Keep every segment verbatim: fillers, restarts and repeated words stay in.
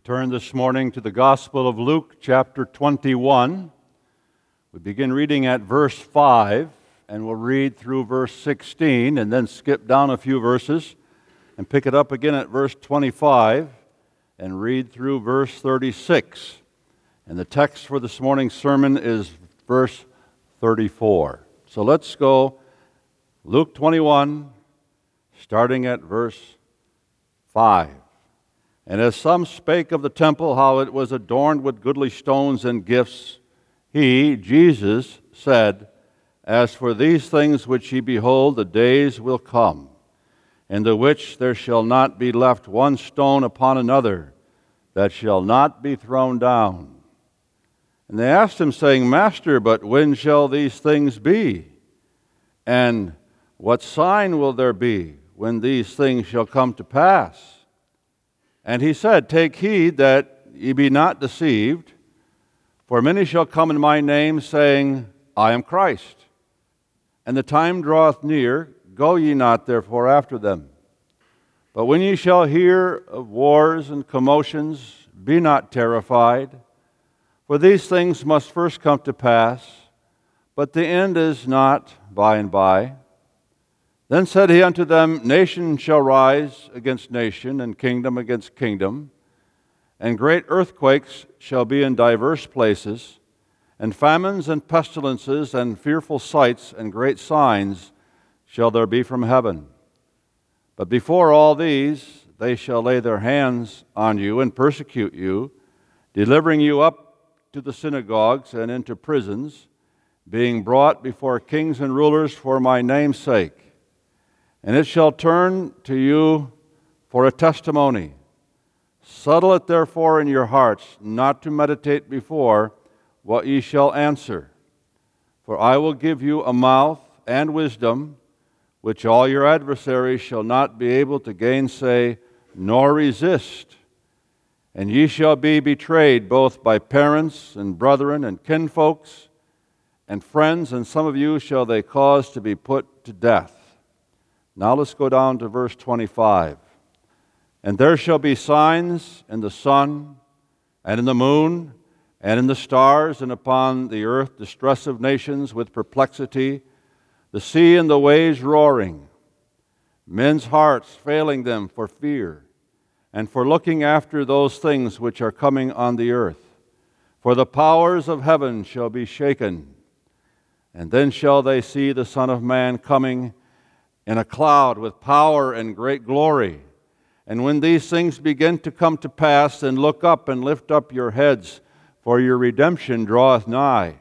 turn this morning to the Gospel of Luke, chapter twenty-one. We begin reading at verse five, and we'll read through verse sixteen, and then skip down a few verses, and pick it up again at verse twenty-five, and read through verse thirty-six. And the text for this morning's sermon is verse thirty-four. So let's go, Luke twenty-one, starting at verse five. And as some spake of the temple, how it was adorned with goodly stones and gifts, he, Jesus, said, As for these things which ye behold, the days will come, in the which there shall not be left one stone upon another, that shall not be thrown down. And they asked him, saying, Master, but when shall these things be? And what sign will there be when these things shall come to pass? And he said, Take heed that ye be not deceived, for many shall come in my name, saying, I am Christ. And the time draweth near, go ye not therefore after them. But when ye shall hear of wars and commotions, be not terrified, for these things must first come to pass, but the end is not by and by. Then said he unto them, Nation shall rise against nation, and kingdom against kingdom, and great earthquakes shall be in divers places, and famines and pestilences and fearful sights and great signs shall there be from heaven. But before all these they shall lay their hands on you and persecute you, delivering you up to the synagogues and into prisons, being brought before kings and rulers for my name's sake. And it shall turn to you for a testimony. Settle it therefore in your hearts, not to meditate before what ye shall answer. For I will give you a mouth and wisdom, which all your adversaries shall not be able to gainsay nor resist. And ye shall be betrayed both by parents and brethren and kinfolks and friends, and some of you shall they cause to be put to death. Now let's go down to verse twenty-five. And there shall be signs in the sun, and in the moon, and in the stars, and upon the earth distress of nations with perplexity, the sea and the waves roaring, men's hearts failing them for fear, and for looking after those things which are coming on the earth. For the powers of heaven shall be shaken. And then shall they see the Son of Man coming in a cloud with power and great glory. And when these things begin to come to pass, then look up and lift up your heads, for your redemption draweth nigh.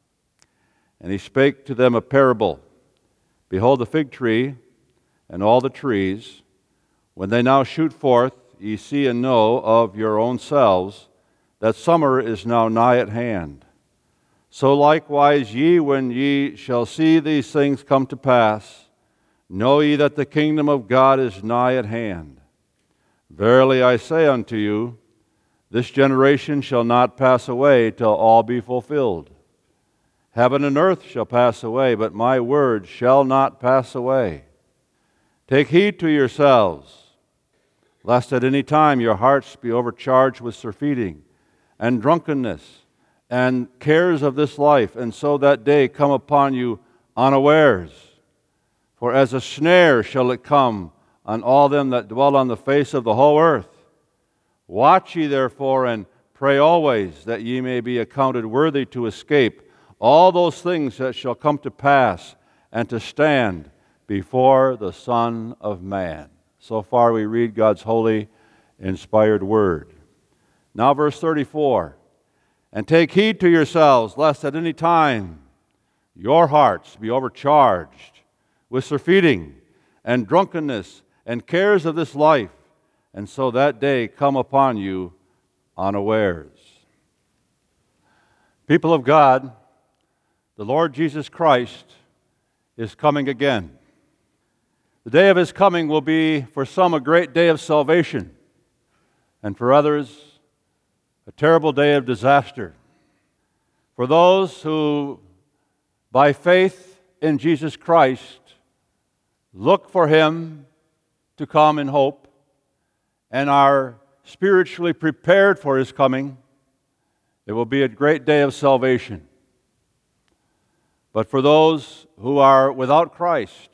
And he spake to them a parable. Behold the fig tree and all the trees. When they now shoot forth, ye see and know of your own selves that summer is now nigh at hand. So likewise ye, when ye shall see these things come to pass, know ye that the kingdom of God is nigh at hand. Verily I say unto you, this generation shall not pass away till all be fulfilled. Heaven and earth shall pass away, but my word shall not pass away. Take heed to yourselves, lest at any time your hearts be overcharged with surfeiting and drunkenness and cares of this life, and so that day come upon you unawares. For as a snare shall it come on all them that dwell on the face of the whole earth. Watch ye therefore, and pray always, that ye may be accounted worthy to escape all those things that shall come to pass, and to stand before the Son of Man. So far we read God's holy, inspired word. Now verse thirty-four. And take heed to yourselves, lest at any time your hearts be overcharged with surfeiting and drunkenness and cares of this life, and so that day come upon you unawares. People of God, the Lord Jesus Christ is coming again. The day of His coming will be for some a great day of salvation, and for others a terrible day of disaster. For those who, by faith in Jesus Christ, look for Him to come in hope, and are spiritually prepared for His coming, it will be a great day of salvation. But for those who are without Christ,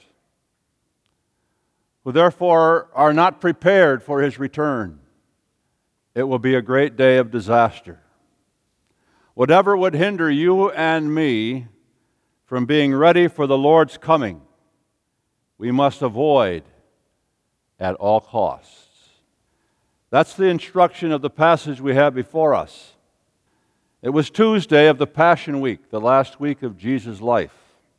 who therefore are not prepared for His return, it will be a great day of disaster. Whatever would hinder you and me from being ready for the Lord's coming, we must avoid at all costs. That's the instruction of the passage we have before us. It was Tuesday of the Passion Week, the last week of Jesus' life.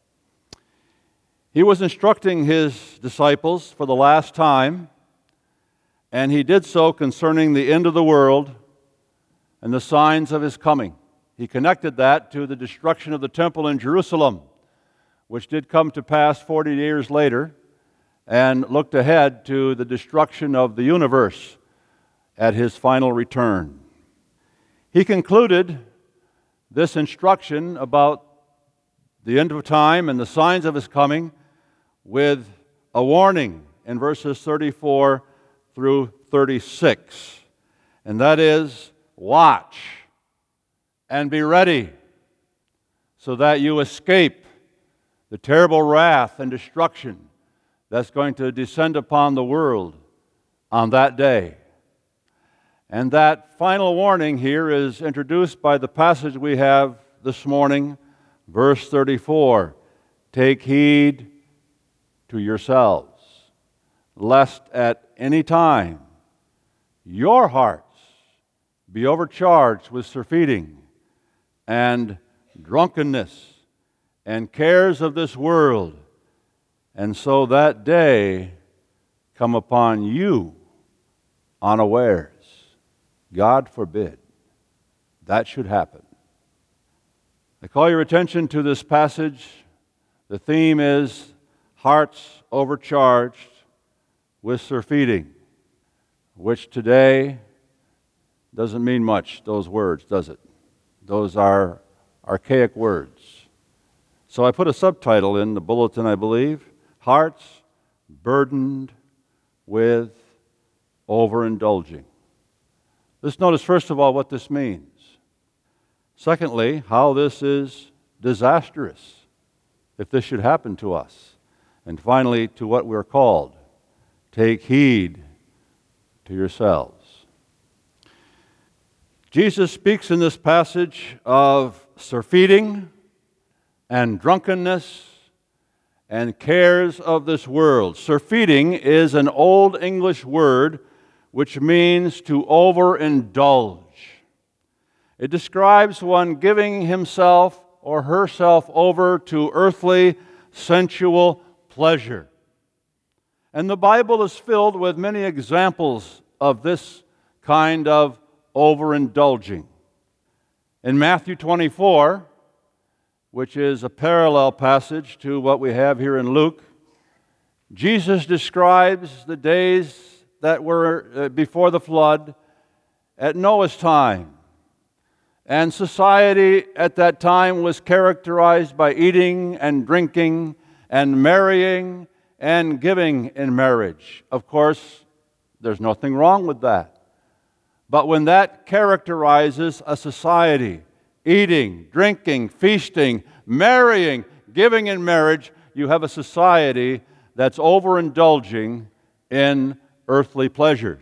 He was instructing His disciples for the last time, and He did so concerning the end of the world and the signs of His coming. He connected that to the destruction of the temple in Jerusalem, which did come to pass forty years later, and looked ahead to the destruction of the universe at His final return. He concluded this instruction about the end of time and the signs of His coming with a warning in verses thirty-four through thirty-six, and that is, watch and be ready so that you escape the terrible wrath and destruction that's going to descend upon the world on that day. And that final warning here is introduced by the passage we have this morning, verse thirty-four. Take heed to yourselves, lest at any time your hearts be overcharged with surfeiting and drunkenness and cares of this world, and so that day come upon you unawares. God forbid that should happen. I call your attention to this passage. The theme is hearts overcharged with surfeiting, which today doesn't mean much, those words, does it? Those are archaic words. So I put a subtitle in the bulletin, I believe, Hearts Burdened with Overindulging. Let's notice, first of all, what this means. Secondly, how this is disastrous if this should happen to us. And finally, to what we're called. Take heed to yourselves. Jesus speaks in this passage of surfeiting and drunkenness and cares of this world. Surfeiting is an old English word which means to overindulge. It describes one giving himself or herself over to earthly, sensual pleasure. And the Bible is filled with many examples of this kind of overindulging. In Matthew twenty-four, which is a parallel passage to what we have here in Luke, Jesus describes the days that were before the flood at Noah's time. And society at that time was characterized by eating and drinking and marrying and giving in marriage. Of course, there's nothing wrong with that. But when that characterizes a society, eating, drinking, feasting, marrying, giving in marriage, you have a society that's overindulging in earthly pleasures.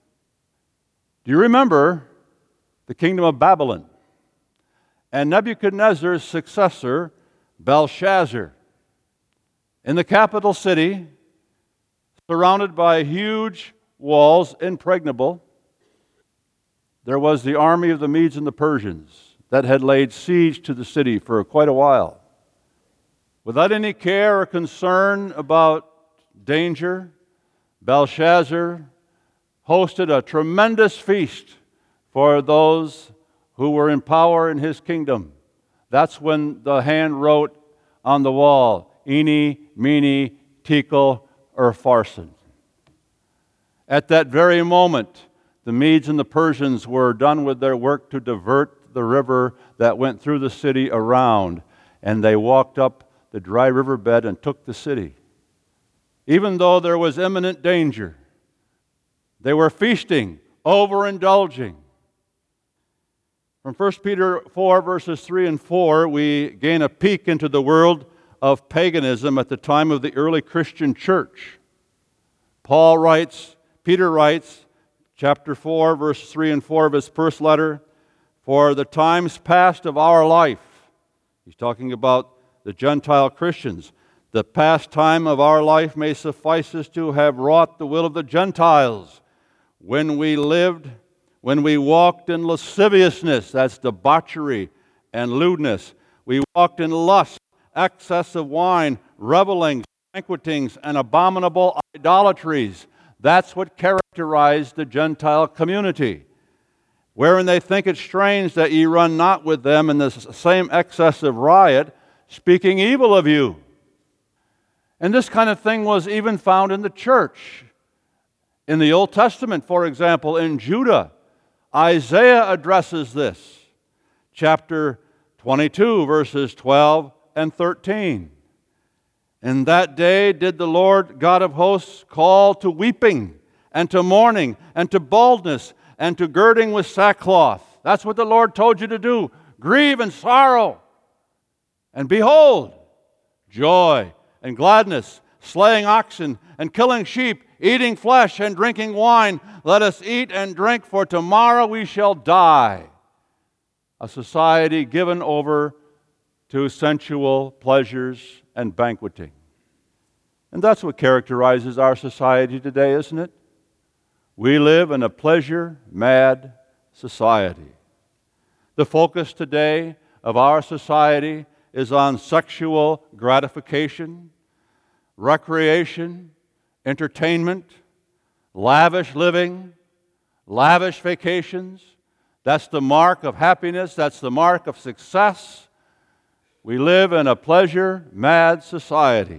Do you remember the kingdom of Babylon and Nebuchadnezzar's successor, Belshazzar? In the capital city, surrounded by huge walls, impregnable, there was the army of the Medes and the Persians that had laid siege to the city for quite a while. Without any care or concern about danger, Belshazzar hosted a tremendous feast for those who were in power in his kingdom. That's when the hand wrote on the wall, Eene, Meene, Tekel, Upharsin. At that very moment, the Medes and the Persians were done with their work to divert the river that went through the city around, and they walked up the dry riverbed and took the city. Even though there was imminent danger, they were feasting, overindulging. From First Peter four, verses three and four, we gain a peek into the world of paganism at the time of the early Christian church. Paul writes, Peter writes, chapter four, verse three and four of his first letter, "For the times past of our life," he's talking about the Gentile Christians, "the past time of our life may suffice us to have wrought the will of the Gentiles, when we lived, when we walked in lasciviousness," that's debauchery and lewdness. "We walked in lust, excess of wine, revelings, banquetings, and abominable idolatries." That's what characterized the Gentile community. "Wherein they think it strange that ye run not with them in the same excess of riot, speaking evil of you." And this kind of thing was even found in the church. In the Old Testament, for example, in Judah, Isaiah addresses this. Chapter twenty-two, verses twelve and thirteen. "In that day did the Lord God of hosts call to weeping, and to mourning, and to boldness, and to girding with sackcloth." That's what the Lord told you to do. Grieve and sorrow. "And behold, joy and gladness, slaying oxen and killing sheep, eating flesh and drinking wine. Let us eat and drink, for tomorrow we shall die." A society given over to sensual pleasures and banqueting. And that's what characterizes our society today, isn't it? We live in a pleasure-mad society. The focus today of our society is on sexual gratification, recreation, entertainment, lavish living, lavish vacations. That's the mark of happiness. That's the mark of success. We live in a pleasure-mad society.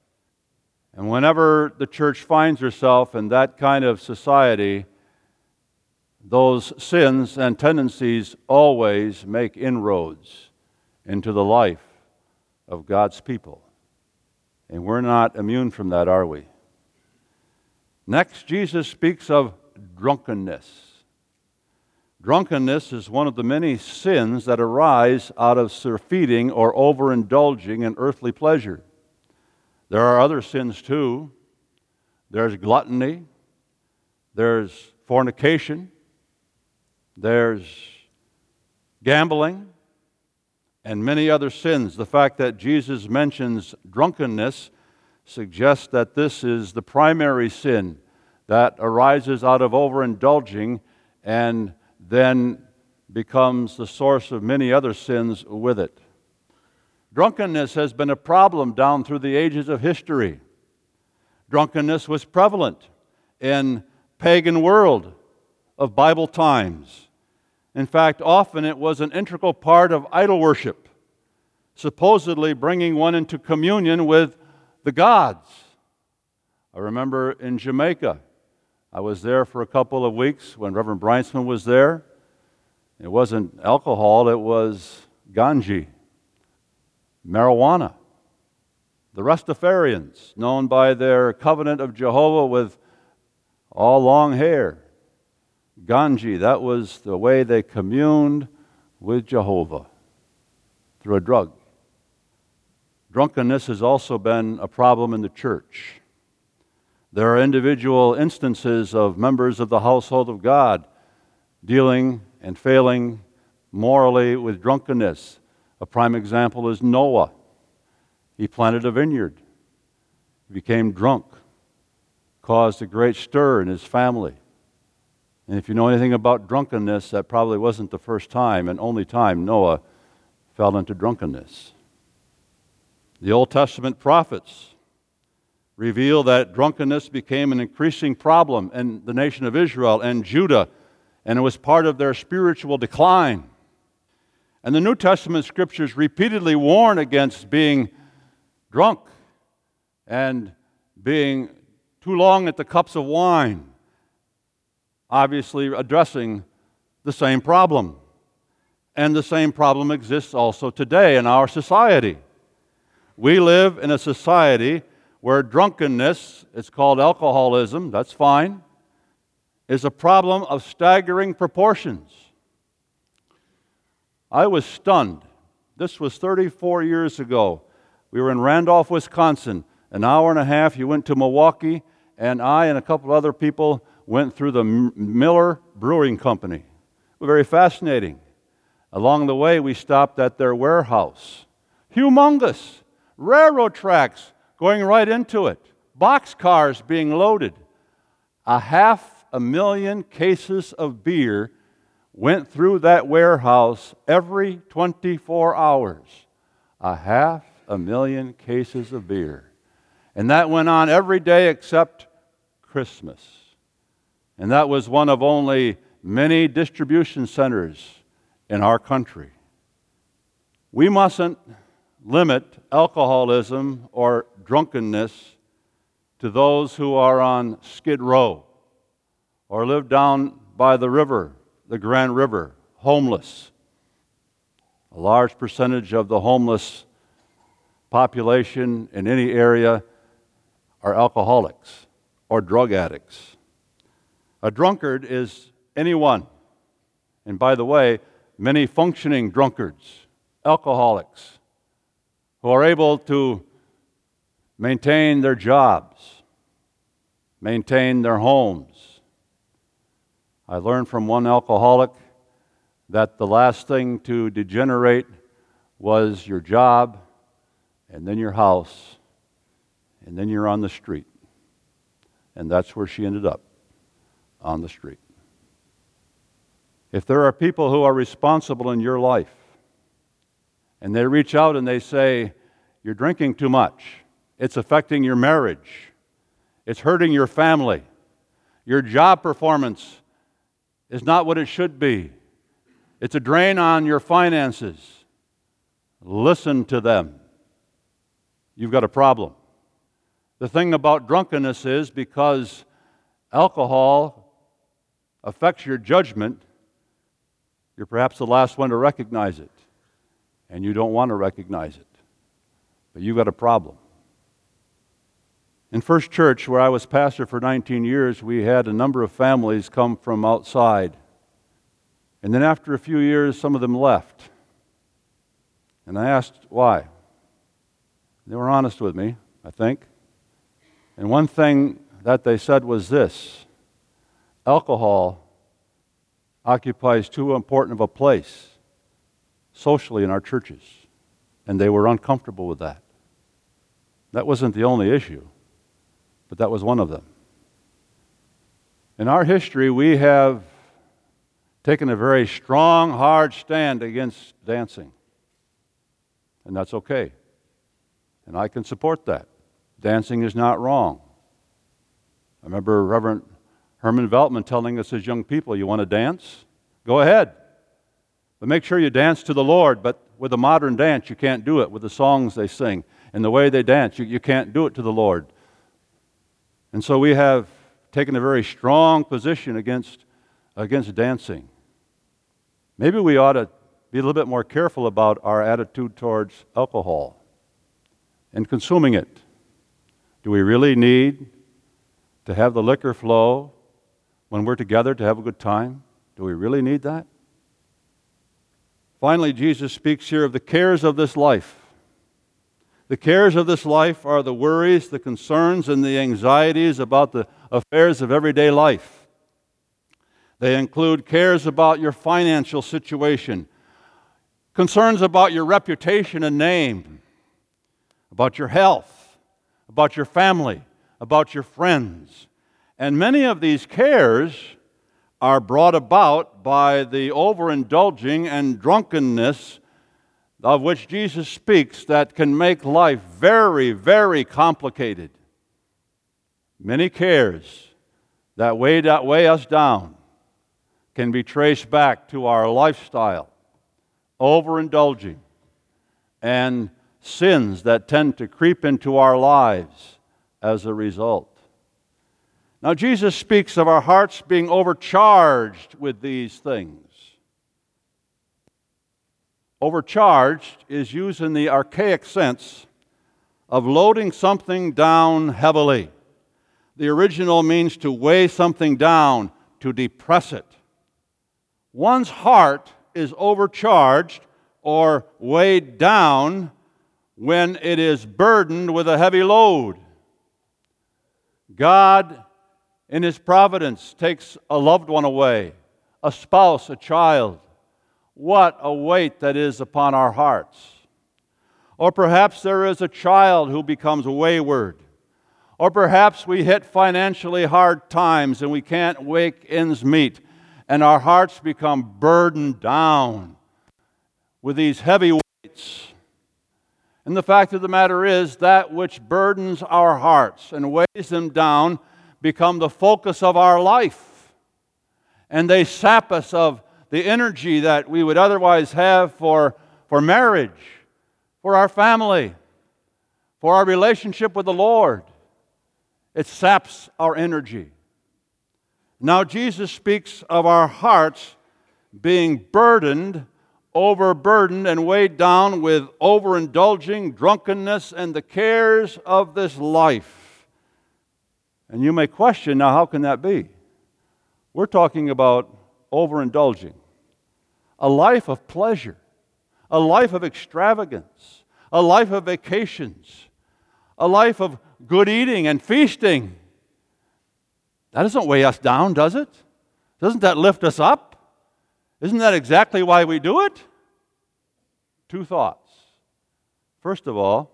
And whenever the church finds herself in that kind of society, those sins and tendencies always make inroads into the life of God's people. And we're not immune from that, are we? Next, Jesus speaks of drunkenness. Drunkenness is one of the many sins that arise out of surfeiting or overindulging in earthly pleasure. There are other sins too. There's gluttony, there's fornication, there's gambling, and many other sins. The fact that Jesus mentions drunkenness suggests that this is the primary sin that arises out of overindulging and then becomes the source of many other sins with it. Drunkenness has been a problem down through the ages of history. Drunkenness was prevalent in pagan world of Bible times. In fact, often it was an integral part of idol worship, supposedly bringing one into communion with the gods. I remember in Jamaica, I was there for a couple of weeks when Reverend Brynsman was there. It wasn't alcohol, it was ganji, marijuana. The Rastafarians, known by their covenant of Jehovah with all long hair. Ganji, that was the way they communed with Jehovah, through a drug. Drunkenness has also been a problem in the church. There are individual instances of members of the household of God dealing and failing morally with drunkenness. A prime example is Noah. He planted a vineyard, became drunk, caused a great stir in his family. And if you know anything about drunkenness, that probably wasn't the first time and only time Noah fell into drunkenness. The Old Testament prophets reveal that drunkenness became an increasing problem in the nation of Israel and Judah, and it was part of their spiritual decline. And the New Testament scriptures repeatedly warn against being drunk and being too long at the cups of wine, obviously addressing the same problem. And the same problem exists also today in our society. We live in a society where drunkenness, it's called alcoholism, that's fine, is a problem of staggering proportions. I was stunned. This was thirty-four years ago. We were in Randolph, Wisconsin. An hour and a half, you went to Milwaukee, and I and a couple of other people went through the Miller Brewing Company. Very fascinating. Along the way, we stopped at their warehouse. Humongous. Railroad tracks going right into it. Boxcars being loaded. A half a million cases of beer went through that warehouse every twenty-four hours. A half a million cases of beer. And that went on every day except Christmas. And that was one of only many distribution centers in our country. We mustn't limit alcoholism or drunkenness to those who are on Skid Row or live down by the river, the Grand River, homeless. A large percentage of the homeless population in any area are alcoholics or drug addicts. A drunkard is anyone, and by the way, many functioning drunkards, alcoholics, who are able to maintain their jobs, maintain their homes. I learned from one alcoholic that the last thing to degenerate was your job, and then your house, and then you're on the street. And that's where she ended up, on the street. If there are people who are responsible in your life, and they reach out and they say, you're drinking too much, it's affecting your marriage, it's hurting your family, your job performance is not what it should be, it's a drain on your finances, listen to them. You've got a problem. The thing about drunkenness is because alcohol affects your judgment, you're perhaps the last one to recognize it, and you don't want to recognize it. But you've got a problem. In First Church, where I was pastor for nineteen years, we had a number of families come from outside. And then after a few years, some of them left. And I asked why. They were honest with me, I think. And one thing that they said was this: alcohol occupies too important of a place socially in our churches. And they were uncomfortable with that. That wasn't the only issue, but that was one of them. In our history, we have taken a very strong, hard stand against dancing. And that's okay. And I can support that. Dancing is not wrong. I remember Reverend Herman Veltman telling us as young people, you want to dance? Go ahead. But make sure you dance to the Lord. But with a modern dance, you can't do it with the songs they sing. And the way they dance, you, you can't do it to the Lord. And so we have taken a very strong position against, against dancing. Maybe we ought to be a little bit more careful about our attitude towards alcohol and consuming it. Do we really need to have the liquor flow when we're together to have a good time? Do we really need that? Finally, Jesus speaks here of the cares of this life. The cares of this life are the worries, the concerns, and the anxieties about the affairs of everyday life. They include cares about your financial situation, concerns about your reputation and name, about your health, about your family, about your friends. And many of these cares are brought about by the overindulging and drunkenness of which Jesus speaks that can make life very, very complicated. Many cares that weigh, that weigh us down can be traced back to our lifestyle, overindulging, and sins that tend to creep into our lives as a result. Now, Jesus speaks of our hearts being overcharged with these things. Overcharged is used in the archaic sense of loading something down heavily. The original means to weigh something down, to depress it. One's heart is overcharged or weighed down when it is burdened with a heavy load. God, in His providence, takes a loved one away, a spouse, a child. What a weight that is upon our hearts. Or perhaps there is a child who becomes wayward. Or perhaps we hit financially hard times and we can't make ends meet, and our hearts become burdened down with these heavy weights. And the fact of the matter is, that which burdens our hearts and weighs them down become the focus of our life. And they sap us of the energy that we would otherwise have for, for marriage, for our family, for our relationship with the Lord. It saps our energy. Now Jesus speaks of our hearts being burdened, overburdened, and weighed down with overindulging, drunkenness, and the cares of this life. And you may question, now how can that be? We're talking about overindulging, a life of pleasure, a life of extravagance, a life of vacations, a life of good eating and feasting. That doesn't weigh us down, does it? Doesn't that lift us up? Isn't that exactly why we do it? Two thoughts. First of all,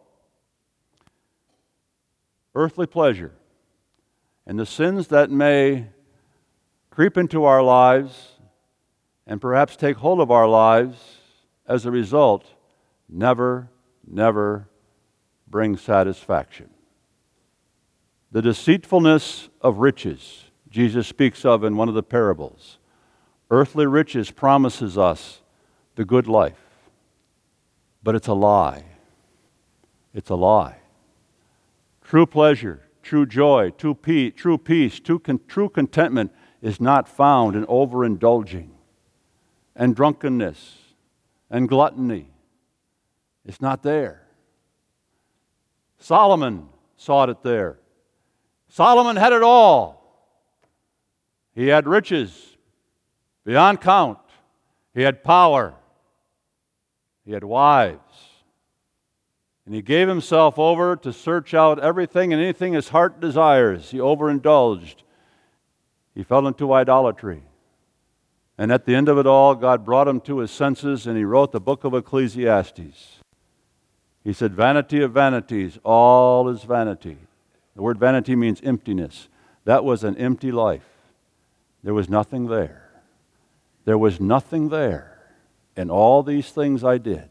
earthly pleasure and the sins that may creep into our lives and perhaps take hold of our lives as a result never, never bring satisfaction. The deceitfulness of riches, Jesus speaks of in one of the parables. Earthly riches promises us the good life, but it's a lie. It's a lie. True pleasure, true joy, true peace, true, peace, true, con- true contentment is not found in overindulging and drunkenness and gluttony. It's not there. Solomon sought it there. Solomon had it all. He had riches beyond count. He had power. He had wives. And he gave himself over to search out everything and anything his heart desires. He overindulged. He fell into idolatry. And at the end of it all, God brought him to his senses, and he wrote the book of Ecclesiastes. He said, "Vanity of vanities, all is vanity." The word vanity means emptiness. That was an empty life. There was nothing there. There was nothing there in all these things I did.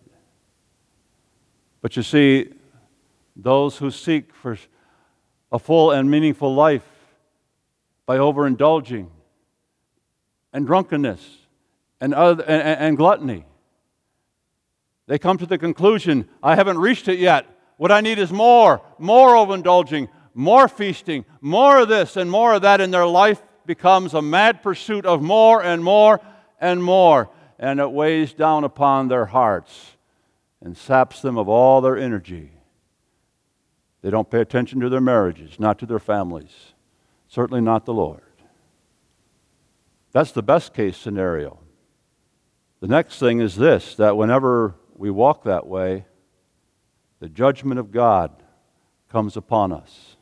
But you see, those who seek for a full and meaningful life by overindulging and drunkenness and, other, and, and gluttony, they come to the conclusion, I haven't reached it yet. What I need is more, more overindulging, more feasting, more of this and more of that, and their life becomes a mad pursuit of more and more and more, and it weighs down upon their hearts and saps them of all their energy. They don't pay attention to their marriages, not to their families, certainly not the Lord. That's the best case scenario. The next thing is this, that whenever we walk that way, the judgment of God comes upon us.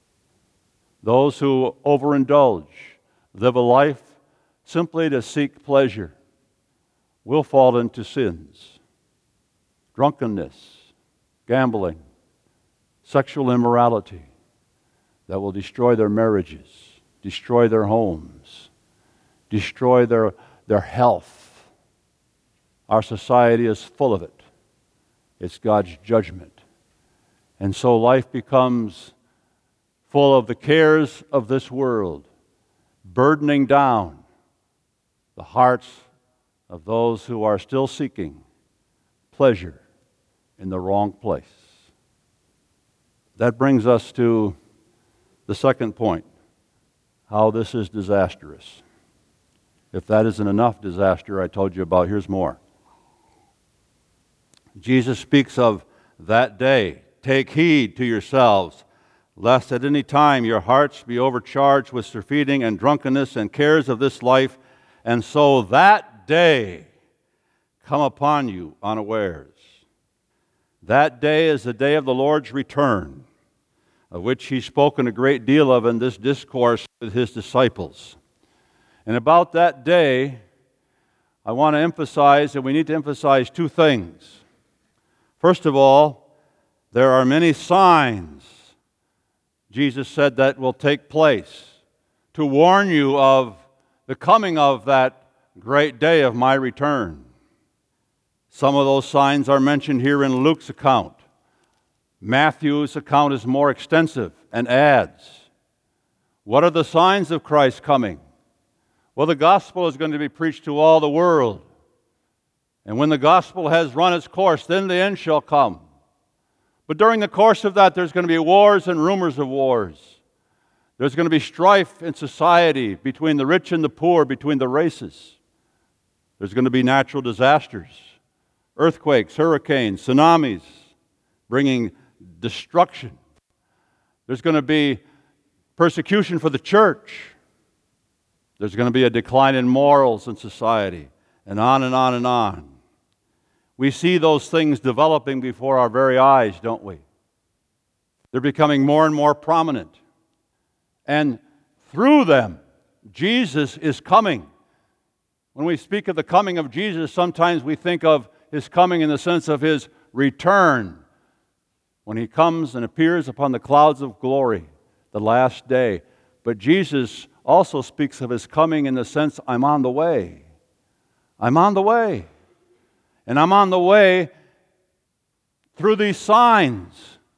Those who overindulge, live a life simply to seek pleasure, will fall into sins, drunkenness, gambling, sexual immorality that will destroy their marriages, destroy their homes, destroy their, their health. Our society is full of it. It's God's judgment. And so life becomes full of the cares of this world, burdening down the hearts of those who are still seeking pleasure in the wrong place. That brings us to the second point, how this is disastrous. If that isn't enough disaster I told you about, here's more. Jesus speaks of that day. Take heed to yourselves, lest at any time your hearts be overcharged with surfeiting and drunkenness and cares of this life, and so that day come upon you unawares. That day is the day of the Lord's return, of which He's spoken a great deal of in this discourse with His disciples. And about that day, I want to emphasize that we need to emphasize two things. First of all, there are many signs, Jesus said, that will take place to warn you of the coming of that great day of my return. Some of those signs are mentioned here in Luke's account. Matthew's account is more extensive and adds. What are the signs of Christ coming? Well, the gospel is going to be preached to all the world. And when the gospel has run its course, then the end shall come. But during the course of that, there's going to be wars and rumors of wars. There's going to be strife in society between the rich and the poor, between the races. There's going to be natural disasters, earthquakes, hurricanes, tsunamis, bringing destruction. There's going to be persecution for the church. There's going to be a decline in morals in society, and on and on and on. We see those things developing before our very eyes, don't we? They're becoming more and more prominent. And through them, Jesus is coming. When we speak of the coming of Jesus, sometimes we think of His coming in the sense of His return, when He comes and appears upon the clouds of glory, the last day. But Jesus also speaks of His coming in the sense, I'm on the way. I'm on the way. And I'm on the way through these signs.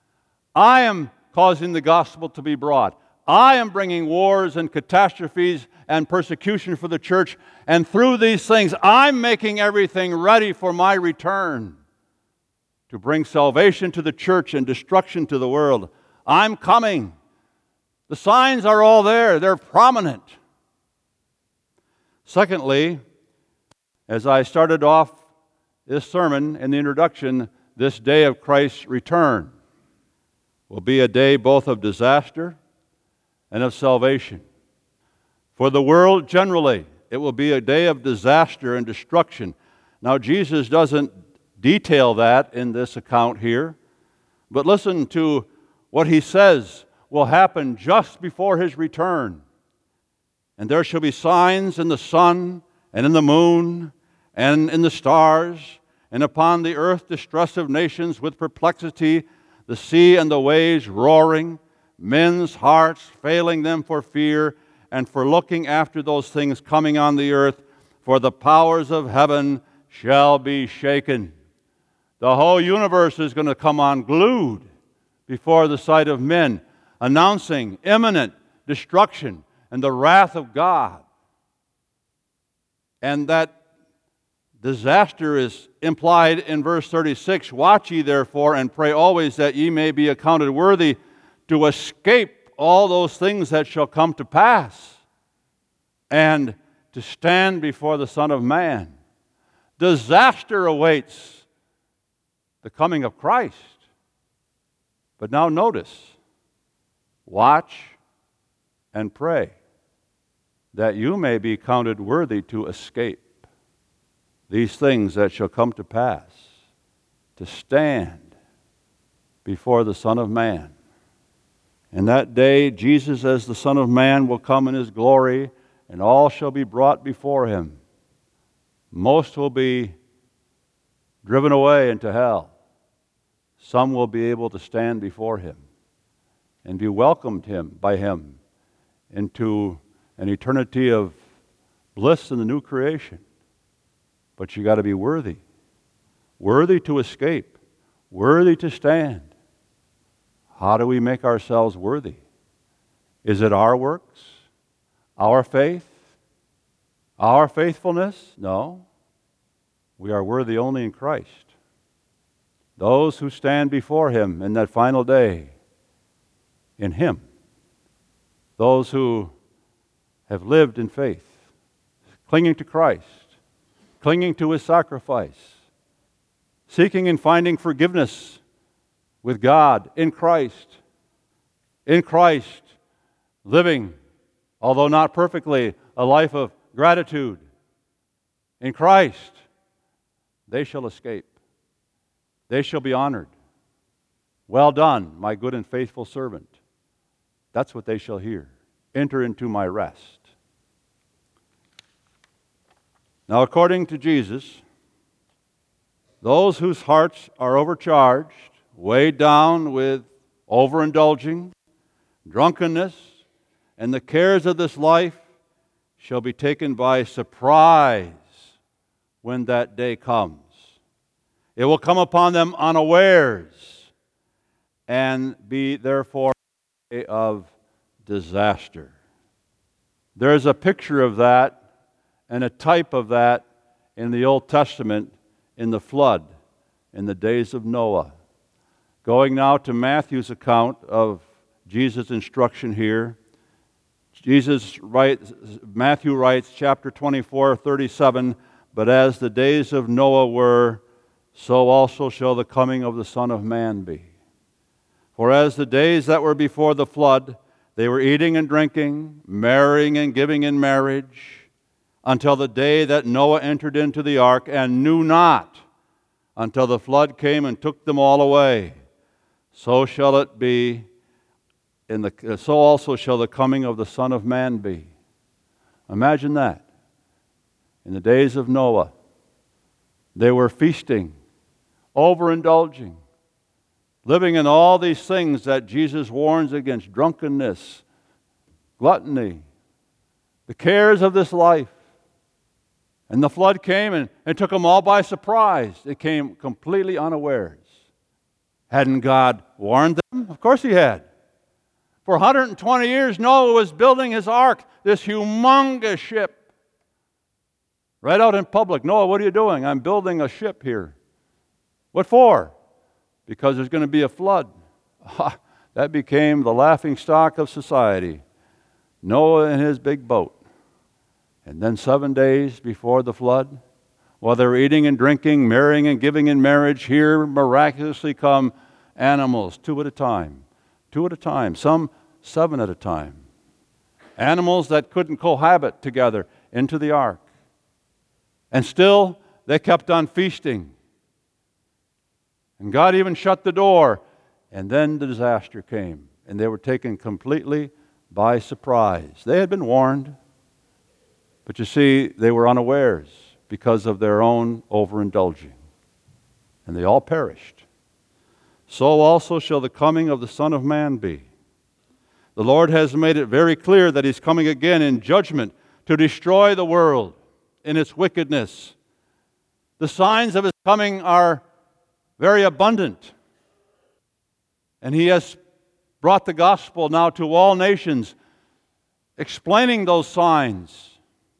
I am causing the gospel to be brought. I am bringing wars and catastrophes and persecution for the church. And through these things, I'm making everything ready for my return to bring salvation to the church and destruction to the world. I'm coming. The signs are all there. They're prominent. Secondly, as I started off this sermon in the introduction, this day of Christ's return will be a day both of disaster and of salvation. For the world generally, it will be a day of disaster and destruction. Now, Jesus doesn't detail that in this account here, but listen to what He says will happen just before His return. And there shall be signs in the sun and in the moon and in the stars, and upon the earth distress of nations with perplexity, the sea and the waves roaring, men's hearts failing them for fear and for looking after those things coming on the earth, for the powers of heaven shall be shaken. The whole universe is going to come unglued before the sight of men, announcing imminent destruction and the wrath of God. And that disaster is implied in verse thirty-six. Watch ye therefore and pray always that ye may be accounted worthy to escape all those things that shall come to pass and to stand before the Son of Man. Disaster awaits the coming of Christ. But now notice, watch and pray that you may be counted worthy to escape these things that shall come to pass, to stand before the Son of Man. And that day, Jesus as the Son of Man will come in His glory, and all shall be brought before Him. Most will be driven away into hell. Some will be able to stand before Him and be welcomed him by Him into an eternity of bliss in the new creation. But you got to be worthy. Worthy to escape. Worthy to stand. How do we make ourselves worthy? Is it our works? Our faith? Our faithfulness? No. We are worthy only in Christ. Those who stand before Him in that final day, in Him. Those who have lived in faith, clinging to Christ, clinging to His sacrifice, seeking and finding forgiveness with God in Christ, in Christ, living, although not perfectly, a life of gratitude in Christ, they shall escape. They shall be honored. Well done, my good and faithful servant. That's what they shall hear. Enter into my rest. Now, according to Jesus, those whose hearts are overcharged, weighed down with overindulging, drunkenness, and the cares of this life shall be taken by surprise when that day comes. It will come upon them unawares and be therefore a day of disaster. There is a picture of that and a type of that in the Old Testament in the flood in the days of Noah. Going now to Matthew's account of Jesus' instruction here. Jesus writes, Matthew writes, chapter twenty-four, thirty-seven, but as the days of Noah were, so also shall the coming of the Son of Man be. For as the days that were before the flood, they were eating and drinking, marrying and giving in marriage, until the day that Noah entered into the ark, and knew not, until the flood came and took them all away. So shall it be, in the, so also shall the coming of the Son of Man be. Imagine that. In the days of Noah, they were feasting, overindulging, living in all these things that Jesus warns against: drunkenness, gluttony, the cares of this life. And the flood came and, and took them all by surprise. It came completely unawares. Hadn't God warned them? Of course He had. For one hundred twenty years, Noah was building his ark, this humongous ship. Right out in public. Noah, what are you doing? I'm building a ship here. What for? Because there's going to be a flood. That became the laughing stock of society. Noah and his big boat. And then seven days before the flood, while they were eating and drinking, marrying and giving in marriage, here miraculously come animals, two at a time. Two at a time. Some seven at a time. Animals that couldn't cohabit together into the ark. And still, they kept on feasting. And God even shut the door. And then the disaster came. And they were taken completely by surprise. They had been warned. But you see, they were unawares because of their own overindulging. And they all perished. So also shall the coming of the Son of Man be. The Lord has made it very clear that He's coming again in judgment to destroy the world in its wickedness. The signs of His coming are very abundant. And He has brought the gospel now to all nations, explaining those signs.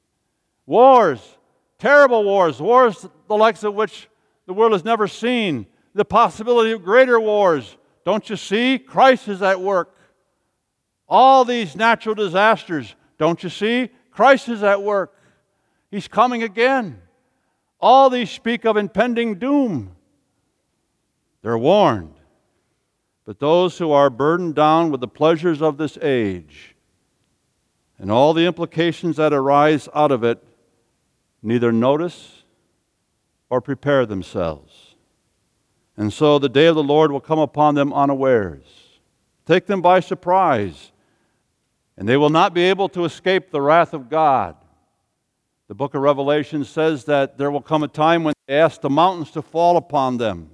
Wars, terrible wars, wars the likes of which the world has never seen. The possibility of greater wars. Don't you see? Christ is at work. All these natural disasters, don't you see? Christ is at work. He's coming again. All these speak of impending doom. They're warned. But those who are burdened down with the pleasures of this age and all the implications that arise out of it neither notice or prepare themselves. And so the day of the Lord will come upon them unawares, take them by surprise, and they will not be able to escape the wrath of God. The book of Revelation says that there will come a time when they ask the mountains to fall upon them.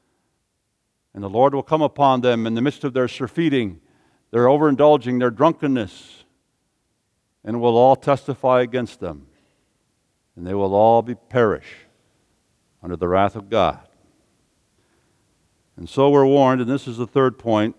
And the Lord will come upon them in the midst of their surfeiting, their overindulging, their drunkenness, and will all testify against them. And they will all be perish under the wrath of God. And so we're warned, and this is the third point,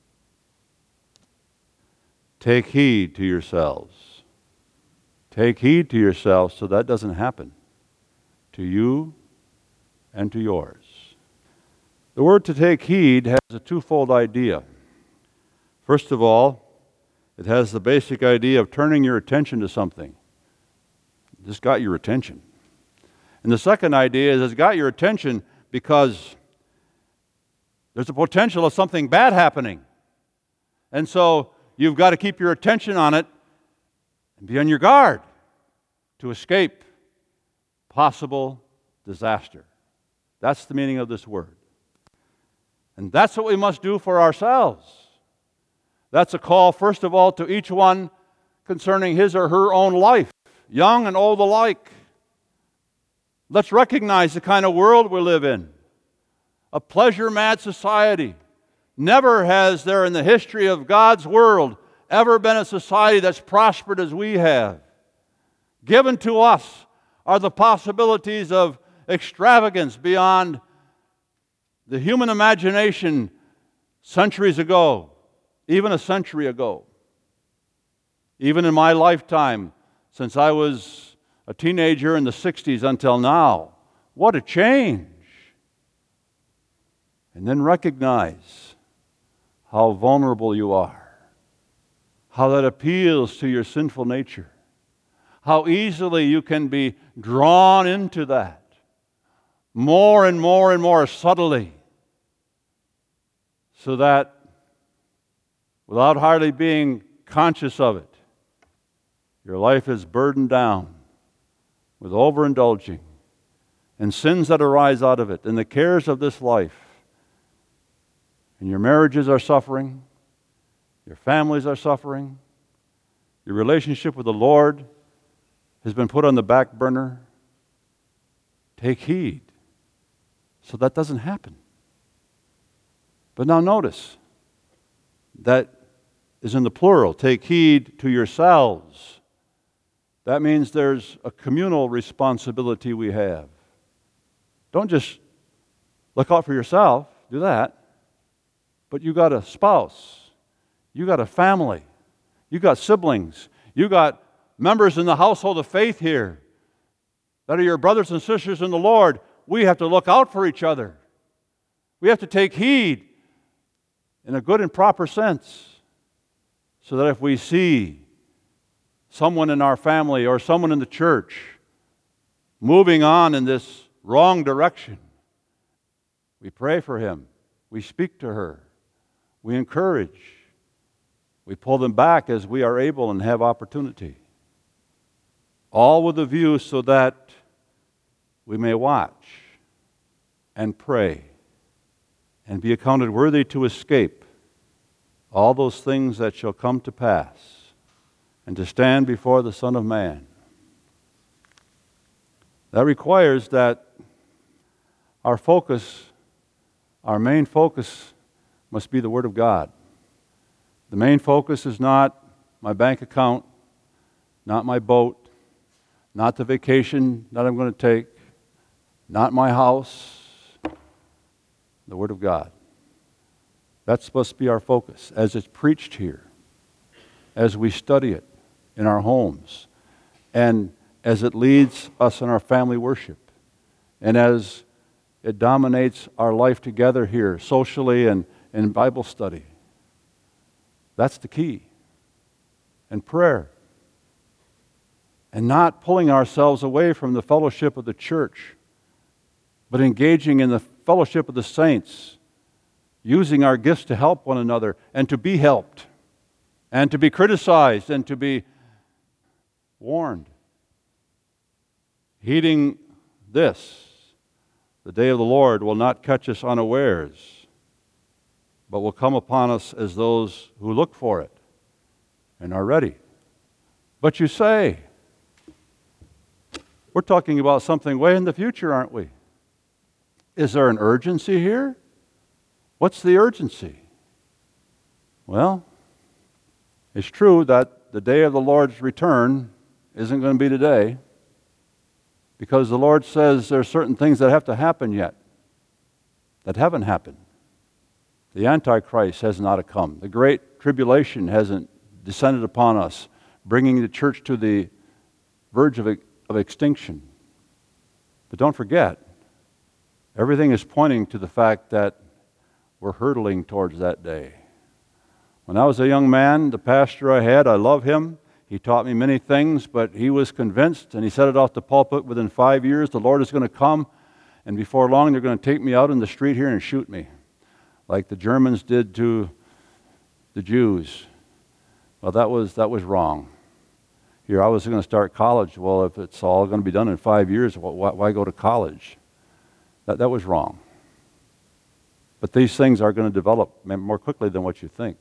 take heed to yourselves. Take heed to yourselves so that doesn't happen to you and to yours. The word to take heed has a twofold idea. First of all, it has the basic idea of turning your attention to something. This got your attention. And the second idea is it's got your attention because there's a potential of something bad happening. And so you've got to keep your attention on it and be on your guard to escape possible disaster. That's the meaning of this word. And that's what we must do for ourselves. That's a call, first of all, to each one concerning his or her own life, young and old alike. Let's recognize the kind of world we live in, a pleasure-mad society. Never has there in the history of God's world ever been a society that's prospered as we have. Given to us are the possibilities of extravagance beyond the human imagination centuries ago, even a century ago. Even in my lifetime, since I was a teenager in the sixties until now, what a change. And then recognize how vulnerable you are, how that appeals to your sinful nature, how easily you can be drawn into that, more and more and more subtly, so that without hardly being conscious of it, your life is burdened down with overindulging and sins that arise out of it and the cares of this life. And your marriages are suffering, your families are suffering, your relationship with the Lord has been put on the back burner. Take heed so that doesn't happen. But now notice, that is in the plural. Take heed to yourselves. That means there's a communal responsibility we have. Don't just look out for yourself, do that. But you got a spouse, you got a family, you got siblings, you got members in the household of faith here that are your brothers and sisters in the Lord. We have to look out for each other. We have to take heed in a good and proper sense, so that if we see someone in our family or someone in the church moving on in this wrong direction, we pray for him, we speak to her, we encourage, we pull them back as we are able and have opportunity. All with a view so that we may watch and pray and be accounted worthy to escape all those things that shall come to pass and to stand before the Son of Man. That requires that our focus, our main focus, must be the Word of God. The main focus is not my bank account, not my boat, not the vacation that I'm going to take, not my house, the Word of God. That's supposed to be our focus as it's preached here, as we study it in our homes, and as it leads us in our family worship, and as it dominates our life together here, socially and in Bible study. That's the key. And prayer. And not pulling ourselves away from the fellowship of the church, but engaging in the fellowship of the saints, using our gifts to help one another and to be helped, and to be criticized and to be warned. Heeding this, the day of the Lord will not catch us unawares, but will come upon us as those who look for it and are ready. But you say, we're talking about something way in the future, aren't we? Is there an urgency here? What's the urgency? Well, it's true that the day of the Lord's return isn't going to be today, because the Lord says there are certain things that have to happen yet that haven't happened. The Antichrist has not come. The Great Tribulation hasn't descended upon us, bringing the church to the verge of, of extinction. But don't forget, everything is pointing to the fact that we're hurtling towards that day. When I was a young man, the pastor I had, I love him. He taught me many things, but he was convinced, and he said it off the pulpit, within five years the Lord is going to come, and before long they're going to take me out in the street here and shoot me, like the Germans did to the Jews. Well, that was, that was wrong. Here, I was going to start college. Well, if it's all going to be done in five years, why, why go to college? That, that was wrong. But these things are going to develop more quickly than what you think.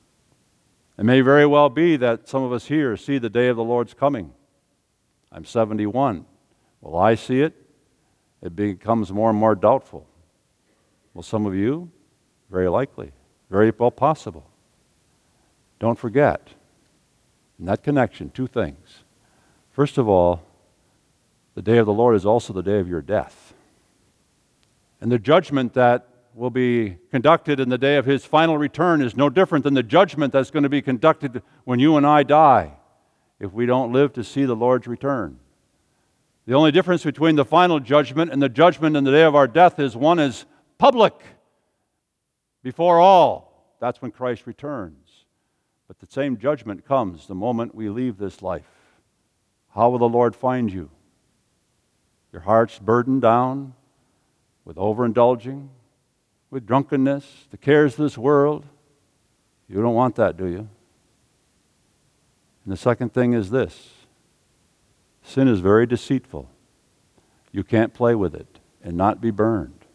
It may very well be that some of us here see the day of the Lord's coming. I'm seventy-one. Will I see it? It becomes more and more doubtful. Will some of you? Very likely. Very well possible. Don't forget, in that connection, two things. First of all, the day of the Lord is also the day of your death. And the judgment that will be conducted in the day of His final return is no different than the judgment that's going to be conducted when you and I die, if we don't live to see the Lord's return. The only difference between the final judgment and the judgment in the day of our death is one is public, before all. That's when Christ returns. But the same judgment comes the moment we leave this life. How will the Lord find you? Your heart's burdened down with overindulging, with drunkenness, the cares of this world. You don't want that, do you? And the second thing is this. Sin is very deceitful. You can't play with it and not be burned.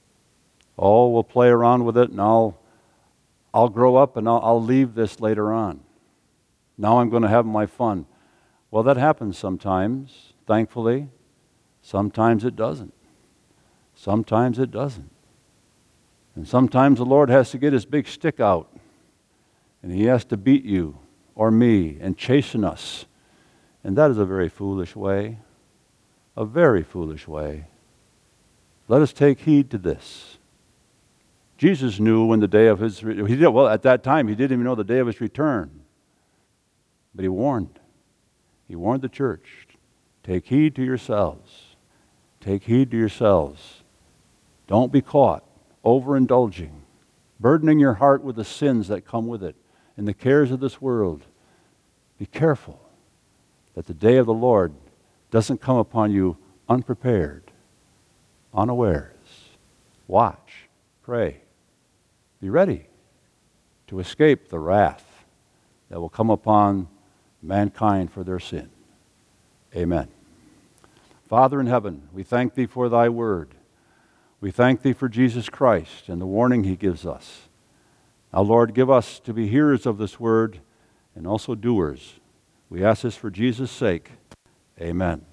Oh, we'll play around with it and I'll, I'll grow up and I'll, I'll leave this later on. Now I'm going to have my fun. Well, that happens sometimes, thankfully. Sometimes it doesn't. Sometimes it doesn't. And sometimes the Lord has to get His big stick out and He has to beat you or me and chasten us. And that is a very foolish way, a very foolish way. Let us take heed to this. Jesus knew when the day of His, he did, well, at that time, He didn't even know the day of His return. But He warned. He warned the church, take heed to yourselves. Take heed to yourselves. Don't be caught overindulging, burdening your heart with the sins that come with it and the cares of this world. Be careful that the day of the Lord doesn't come upon you unprepared, unawares. Watch, pray, be ready to escape the wrath that will come upon mankind for their sin. Amen. Father in heaven, we thank Thee for Thy word. We thank Thee for Jesus Christ and the warning He gives us. Now, Lord, give us to be hearers of this word and also doers. We ask this for Jesus' sake. Amen.